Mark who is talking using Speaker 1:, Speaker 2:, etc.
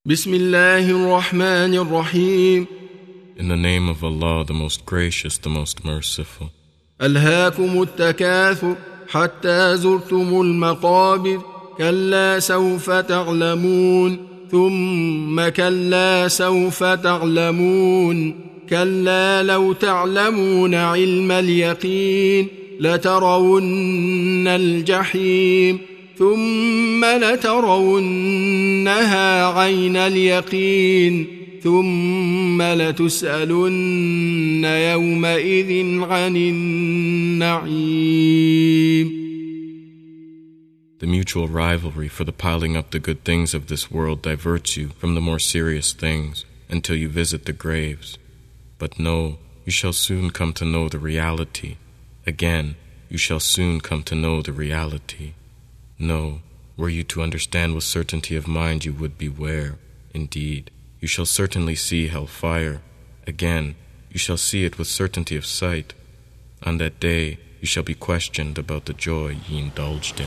Speaker 1: بسم الله الرحمن الرحيم.
Speaker 2: In the name of Allah, the most gracious, the most merciful.
Speaker 1: ألهاكم التكاثر حتى زرتم المقابر كلا سوف تعلمون ثم كلا سوف تعلمون كلا لو تعلمون علم اليقين لترون الجحيم ثم لترونها عين اليقين ثم لتسألن يومئذ عن النعيم.
Speaker 2: The mutual rivalry for the piling up the good things of this world diverts you from the more serious things until you visit the graves. But no, you shall soon come to know the reality. Again, you shall soon come to know the reality. No, were you to understand with certainty of mind, you would beware. Indeed, you shall certainly see hellfire. Again, you shall see it with certainty of sight. On that day, you shall be questioned about the joy ye indulged in.